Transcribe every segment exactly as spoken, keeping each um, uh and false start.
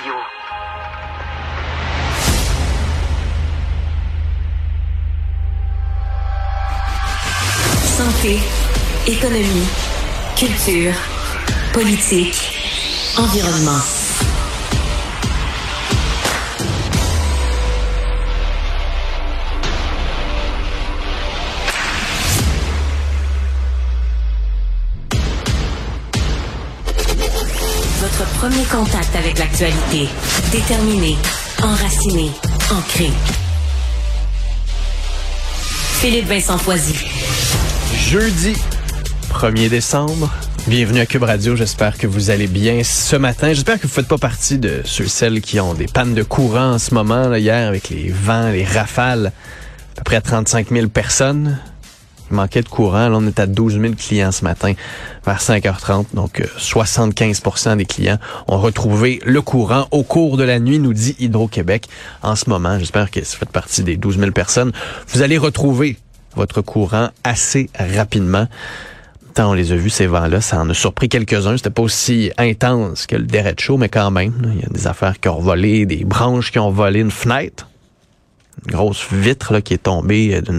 Radio. Santé, économie, culture, politique, environnement. Votre premier contact avec l'actualité. Déterminé, enraciné, ancré. Philippe Vincent Foisy. Jeudi premier décembre. Bienvenue à Cube Radio. J'espère que vous allez bien ce matin. J'espère que vous ne faites pas partie de ceux celles qui ont des pannes de courant en ce moment. Là, hier, avec les vents, les rafales, à peu près trente-cinq mille personnes. Il manquait de courant. Là, on est à douze mille clients ce matin vers cinq heures trente. Donc, euh, soixante-quinze pour cent des clients ont retrouvé le courant au cours de la nuit, nous dit Hydro-Québec. En ce moment, j'espère que si vous faites partie des douze mille personnes, vous allez retrouver votre courant assez rapidement. Tant on les a vus, ces vents-là, ça en a surpris quelques-uns. C'était pas aussi intense que le derecho, mais quand même, il y a des affaires qui ont volé, des branches qui ont volé, une fenêtre, une grosse vitre là, qui est tombée d'une...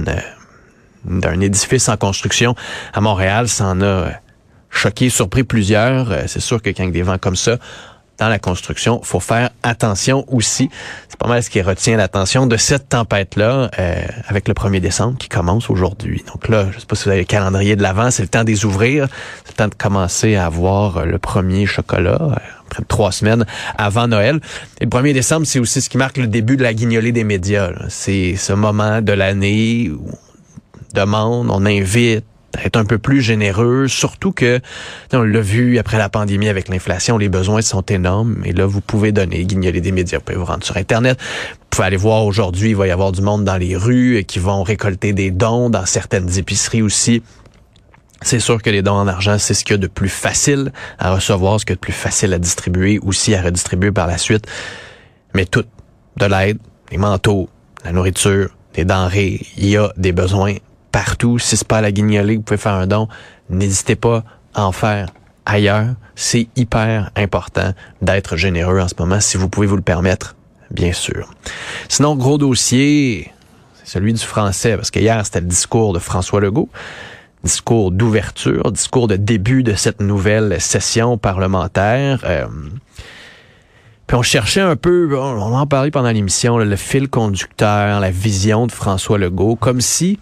d'un édifice en construction à Montréal. Ça en a choqué, surpris plusieurs. C'est sûr que quand il y a des vents comme ça, dans la construction, faut faire attention aussi. C'est pas mal ce qui retient l'attention de cette tempête-là, euh, avec le premier décembre qui commence aujourd'hui. Donc là, je sais pas si vous avez le calendrier de l'Avent, c'est le temps de les ouvrir. C'est le temps de commencer à avoir le premier chocolat, euh, près de trois semaines avant Noël. Et le premier décembre, c'est aussi ce qui marque le début de la guignolée des médias, là. C'est ce moment de l'année où demande, on invite à être un peu plus généreux, surtout que, on l'a vu après la pandémie avec l'inflation, les besoins sont énormes, et là, vous pouvez donner, guignoler des médias, vous pouvez vous rendre sur Internet, vous pouvez aller voir aujourd'hui, il va y avoir du monde dans les rues qui vont récolter des dons, dans certaines épiceries aussi. C'est sûr que les dons en argent, c'est ce qu'il y a de plus facile à recevoir, ce qu'il y a de plus facile à distribuer, aussi à redistribuer par la suite, mais tout, de l'aide, les manteaux, la nourriture, des denrées, il y a des besoins partout. Si c'est pas à la guignolée, vous pouvez faire un don. N'hésitez pas à en faire ailleurs. C'est hyper important d'être généreux en ce moment, si vous pouvez vous le permettre, bien sûr. Sinon, gros dossier, c'est celui du français, parce que hier, c'était le discours de François Legault. Discours d'ouverture, discours de début de cette nouvelle session parlementaire. Euh, Puis on cherchait un peu, on en a parlé pendant l'émission, là, le fil conducteur, la vision de François Legault, comme si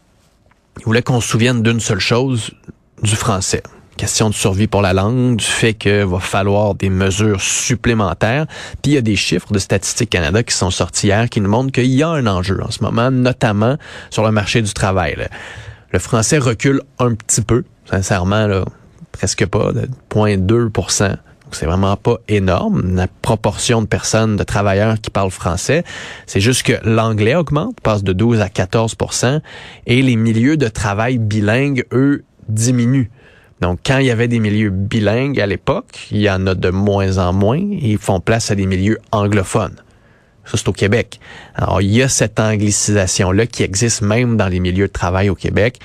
il voulait qu'on se souvienne d'une seule chose, du français. Question de survie pour la langue, du fait qu'il va falloir des mesures supplémentaires. Puis il y a des chiffres de Statistique Canada qui sont sortis hier qui nous montrent qu'il y a un enjeu en ce moment, notamment sur le marché du travail. Là. Le français recule un petit peu, sincèrement, là, presque pas, de zéro virgule deux pour cent. C'est vraiment pas énorme, la proportion de personnes, de travailleurs qui parlent français. C'est juste que l'anglais augmente, passe de douze à quatorze pour cent, et les milieux de travail bilingues, eux, diminuent. Donc, quand il y avait des milieux bilingues à l'époque, il y en a de moins en moins, et ils font place à des milieux anglophones. Ça, c'est au Québec. Alors, il y a cette anglicisation-là qui existe même dans les milieux de travail au Québec.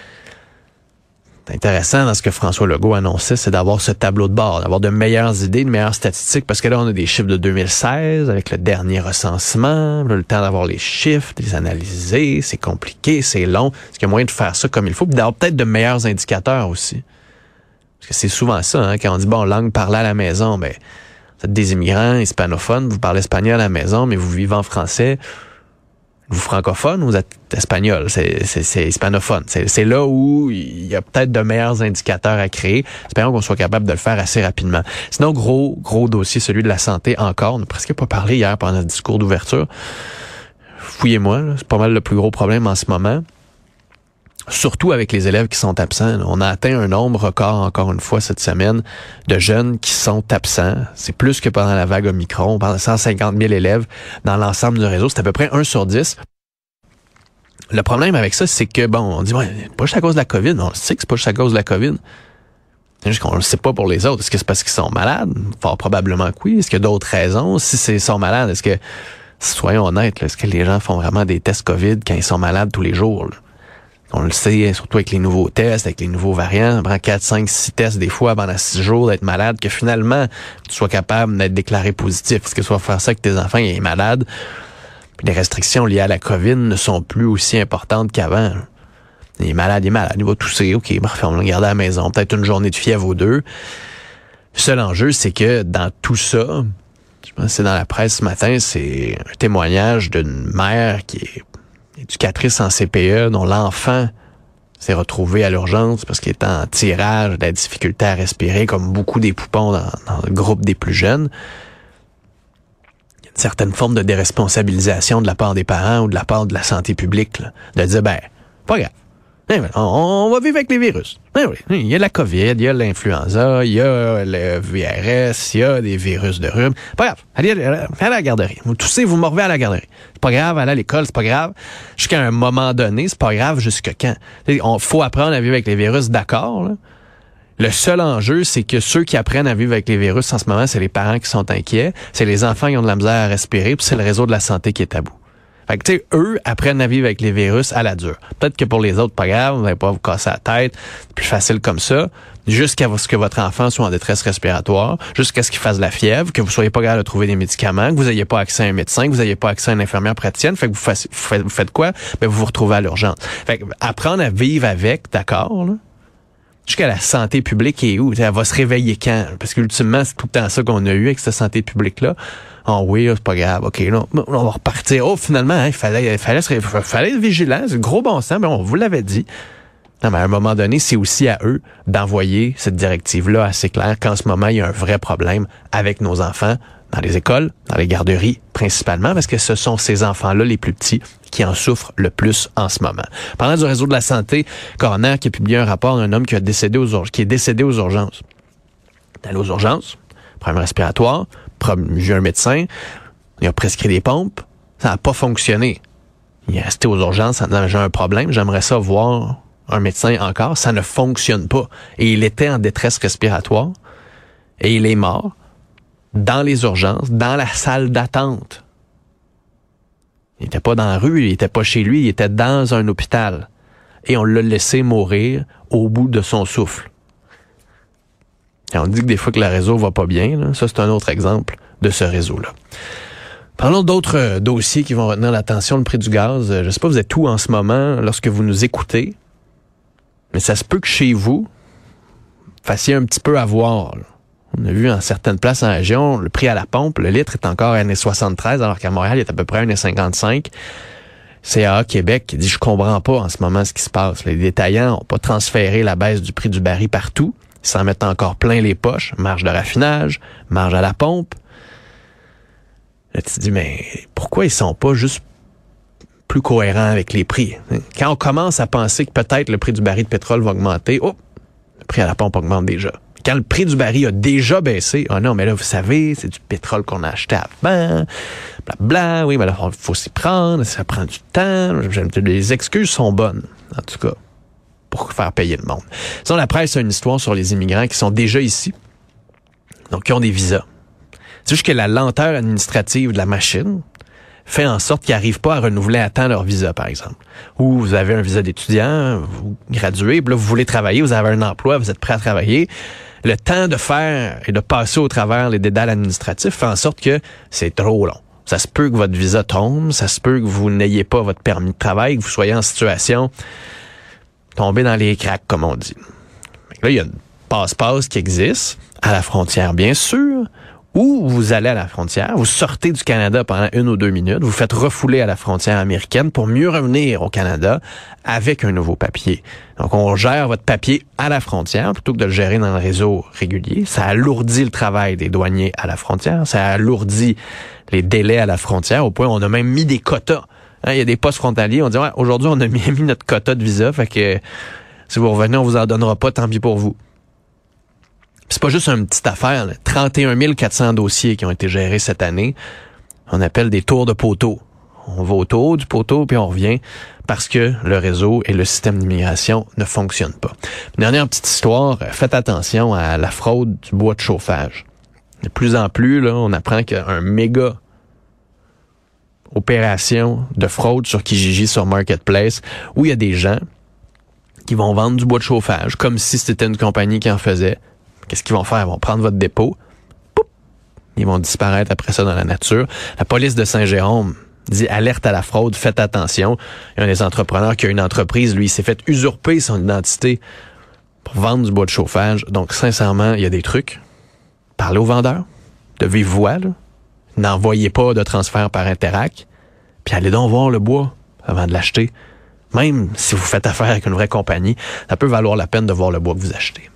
C'est intéressant dans ce que François Legault annonçait, c'est d'avoir ce tableau de bord, d'avoir de meilleures idées, de meilleures statistiques, parce que là, on a des chiffres de deux mille seize avec le dernier recensement, là, le temps d'avoir les chiffres, de les analyser, c'est compliqué, c'est long. Est-ce qu'il y a moyen de faire ça comme il faut, puis d'avoir peut-être de meilleurs indicateurs aussi? Parce que c'est souvent ça, hein, quand on dit, bon, langue parlée à la maison, ben, vous êtes des immigrants hispanophones, vous parlez espagnol à la maison, mais vous vivez en français. Vous francophone ou vous êtes espagnol, c'est, c'est, c'est hispanophone. C'est, c'est là où il y a peut-être de meilleurs indicateurs à créer. Espérons qu'on soit capable de le faire assez rapidement. Sinon, gros, gros dossier, celui de la santé encore. On n'a presque pas parlé hier pendant le discours d'ouverture. Fouillez-moi, là, c'est pas mal le plus gros problème en ce moment. Surtout avec les élèves qui sont absents. On a atteint un nombre record, encore une fois, cette semaine, de jeunes qui sont absents. C'est plus que pendant la vague Omicron. On parle de cent cinquante mille élèves dans l'ensemble du réseau. C'est à peu près un sur dix. Le problème avec ça, c'est que, bon, on dit, ouais, c'est pas juste à cause de la COVID. On sait que c'est pas juste à cause de la COVID. C'est juste qu'on le sait pas pour les autres. Est-ce que c'est parce qu'ils sont malades? Fort probablement que oui. Est-ce qu'il y a d'autres raisons? Si c'est, ils sont malades, est-ce que, soyons honnêtes, là, est-ce que les gens font vraiment des tests COVID quand ils sont malades tous les jours, là? On le sait, surtout avec les nouveaux tests, avec les nouveaux variants, ça prend quatre, cinq, six tests des fois pendant six jours d'être malade, que finalement, tu sois capable d'être déclaré positif. Parce que tu vas faire ça avec tes enfants, ils sont malades. Puis les restrictions liées à la COVID ne sont plus aussi importantes qu'avant. Il est malade, il est malade, il va tousser, ok, parfait, on va le garder à la maison. Peut-être une journée de fièvre ou deux. Le seul enjeu, c'est que dans tout ça, je pense que c'est dans la presse ce matin, c'est un témoignage d'une mère qui est éducatrice en C P E, dont l'enfant s'est retrouvé à l'urgence parce qu'il était en tirage, de la difficulté à respirer, comme beaucoup des poupons dans, dans le groupe des plus jeunes. Il y a une certaine forme de déresponsabilisation de la part des parents ou de la part de la santé publique, là, de dire, ben, pas grave. On, on va vivre avec les virus. Oui, il y a la COVID, il y a l'influenza, il y a le V R S, il y a des virus de rhume. Pas grave. Allez, allez, allez à la garderie. Vous toussez, vous morvez à la garderie. C'est pas grave, allez à l'école, c'est pas grave. Jusqu'à un moment donné, c'est pas grave jusqu'à quand. Il faut apprendre à vivre avec les virus, d'accord, là. Le seul enjeu, c'est que ceux qui apprennent à vivre avec les virus en ce moment, c'est les parents qui sont inquiets, c'est les enfants qui ont de la misère à respirer, puis c'est le réseau de la santé qui est à bout. Fait que, tu sais, eux apprennent à vivre avec les virus à la dure. Peut-être que pour les autres, pas grave, vous n'allez pas vous casser la tête, c'est plus facile comme ça, jusqu'à ce que votre enfant soit en détresse respiratoire, jusqu'à ce qu'il fasse de la fièvre, que vous soyez pas capable de trouver des médicaments, que vous n'ayez pas accès à un médecin, que vous n'ayez pas accès à une infirmière praticienne. Fait que vous, fassiez, vous, faites, vous faites quoi? Ben, vous vous retrouvez à l'urgence. Fait que, apprendre à vivre avec, d'accord, là, jusqu'à la santé publique est où? Elle va se réveiller quand? Parce qu'ultimement, c'est tout le temps ça qu'on a eu avec cette santé publique-là. Oh oui, c'est pas grave, ok, là, on va repartir. Oh, finalement, il hein, fallait, fallait, fallait, fallait être vigilant, c'est le gros bon sens, mais on vous l'avait dit. Non, mais à un moment donné, c'est aussi à eux d'envoyer cette directive-là assez claire qu'en ce moment, il y a un vrai problème avec nos enfants, dans les écoles, dans les garderies, principalement, parce que ce sont ces enfants-là, les plus petits, qui en souffrent le plus en ce moment. Parlant du réseau de la santé, Coroner qui a publié un rapport d'un homme qui, a décédé aux ur- qui est décédé aux urgences. D'aller aux urgences, problème respiratoire, j'ai un médecin, il a prescrit des pompes, ça n'a pas fonctionné. Il est resté aux urgences en disant, j'ai un problème, j'aimerais ça voir un médecin encore, ça ne fonctionne pas. Et il était en détresse respiratoire et il est mort dans les urgences, dans la salle d'attente. Il était pas dans la rue, il était pas chez lui, il était dans un hôpital. Et on l'a laissé mourir au bout de son souffle. Et on dit que des fois que le réseau va pas bien, là. Ça c'est un autre exemple de ce réseau-là. Parlons d'autres euh, dossiers qui vont retenir l'attention, le prix du gaz. Je sais pas, vous êtes où en ce moment lorsque vous nous écoutez, mais ça se peut que chez vous, fassiez un petit peu avoir. Là. On a vu en certaines places en région, le prix à la pompe, le litre est encore à un virgule soixante-treize, alors qu'à Montréal, il est à peu près à un virgule cinquante-cinq. C A A Québec qui dit, je comprends pas en ce moment ce qui se passe. Les détaillants n'ont pas transféré la baisse du prix du baril partout. Ils s'en mettent encore plein les poches. Marge de raffinage, marge à la pompe. Là, tu te dis, mais pourquoi ils sont pas juste plus cohérents avec les prix? Quand on commence à penser que peut-être le prix du baril de pétrole va augmenter, oh, le prix à la pompe augmente déjà. Quand le prix du baril a déjà baissé, ah oh non, mais là, vous savez, c'est du pétrole qu'on a acheté avant, blablabla, oui, mais là, il faut s'y prendre, ça prend du temps. Les excuses sont bonnes, en tout cas, pour faire payer le monde. Sinon, la presse a une histoire sur les immigrants qui sont déjà ici, donc qui ont des visas. C'est juste que la lenteur administrative de la machine fait en sorte qu'ils n'arrivent pas à renouveler à temps leur visa, par exemple. Ou vous avez un visa d'étudiant, vous graduez, puis là, vous voulez travailler, vous avez un emploi, vous êtes prêt à travailler. Le temps de faire et de passer au travers les dédales administratifs fait en sorte que c'est trop long. Ça se peut que votre visa tombe, ça se peut que vous n'ayez pas votre permis de travail, que vous soyez en situation tomber dans les cracks, comme on dit. Là, il y a une passe-passe qui existe, à la frontière, bien sûr, où vous allez à la frontière, vous sortez du Canada pendant une ou deux minutes, vous faites refouler à la frontière américaine pour mieux revenir au Canada avec un nouveau papier. Donc, on gère votre papier à la frontière plutôt que de le gérer dans le réseau régulier. Ça alourdit le travail des douaniers à la frontière, ça alourdit les délais à la frontière, au point où on a même mis des quotas. Hein, il y a des postes frontaliers, on dit, ouais, aujourd'hui, on a mis, mis notre quota de visa, fait que si vous revenez, on vous en donnera pas, tant pis pour vous. C'est pas juste une petite affaire, là. trente et un mille quatre cents dossiers qui ont été gérés cette année. On appelle des tours de poteau. On va autour du poteau puis on revient parce que le réseau et le système d'immigration ne fonctionnent pas. Une dernière petite histoire, faites attention à la fraude du bois de chauffage. De plus en plus, là, on apprend qu'il y a un méga opération de fraude sur Kijiji, sur Marketplace, où il y a des gens qui vont vendre du bois de chauffage, comme si c'était une compagnie qui en faisait. Qu'est-ce qu'ils vont faire? Ils vont prendre votre dépôt, poup, ils vont disparaître après ça dans la nature. La police de Saint-Jérôme dit alerte à la fraude, faites attention. Il y a un des entrepreneurs qui a une entreprise, lui, il s'est fait usurper son identité pour vendre du bois de chauffage. Donc, sincèrement, il y a des trucs. Parlez aux vendeurs, de vive voix, là. N'envoyez pas de transfert par Interac, puis allez donc voir le bois avant de l'acheter. Même si vous faites affaire avec une vraie compagnie, ça peut valoir la peine de voir le bois que vous achetez.